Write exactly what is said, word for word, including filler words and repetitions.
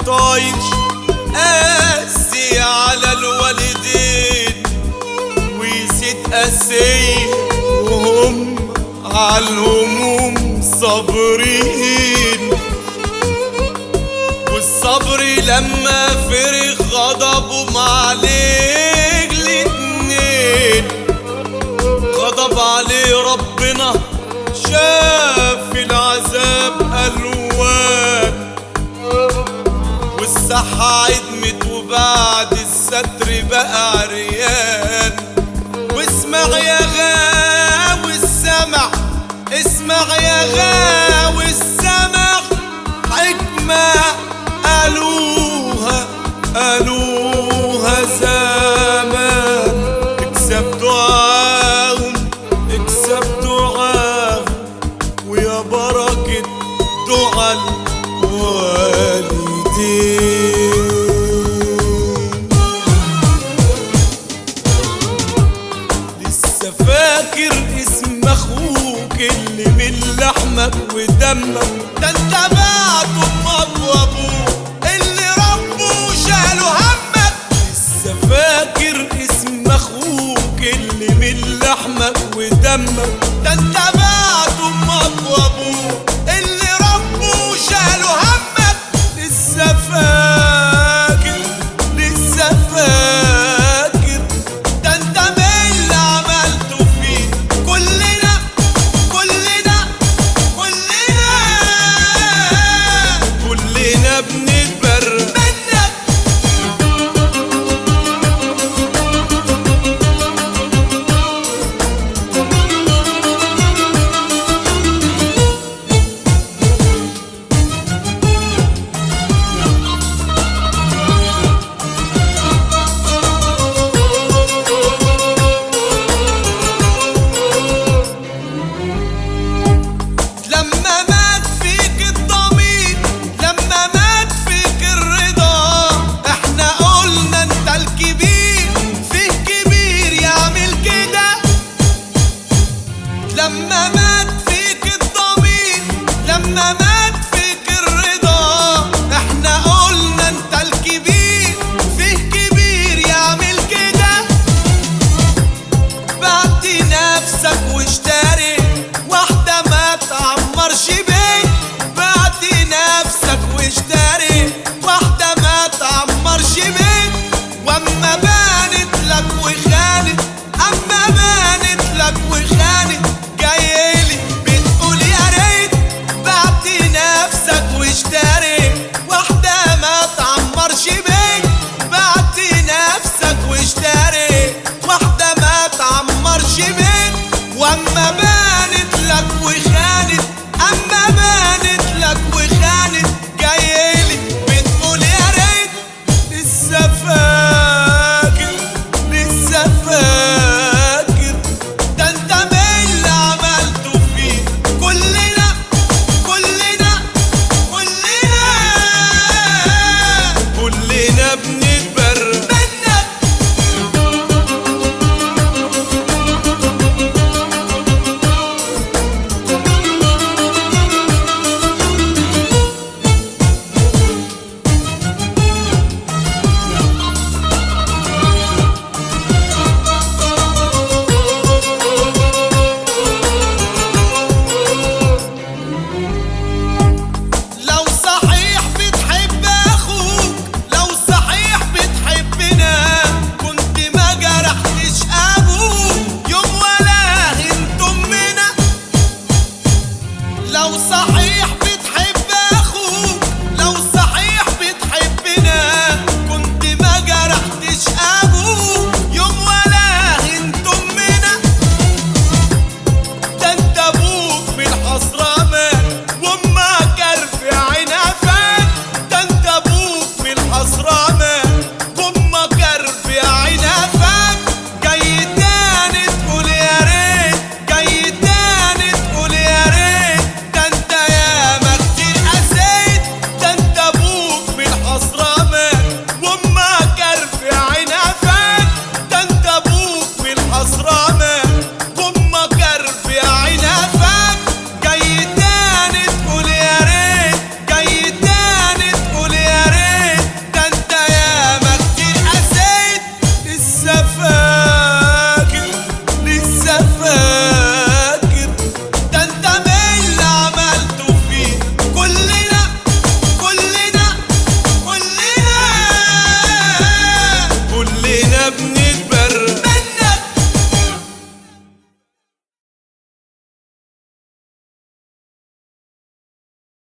طايش قاسي على الوالدين ويزيد قاسي وهم على الهموم صابرين. والصبر لما فرغ غضبهم عليه الاتنين، غضب عليه ربنا شاف العذاب ألوان، والصحة عدمت وبعد الستر بقى عريان. واسمع يا غاوي السمع، اسمع يا غاوي السمع، حكمة قالوها قالوها زمان. اكسب دعاهم اكسب دعاهم ويا بركة دعا الوالدين. لسه فاكر اسم اخوك اللي من لحمك ودمك، ده انت بعت امك وابوك اللي ربوا وشالوا همك. لسه فاكر اسم اخوك اللي من لحمك ودمك، ده انت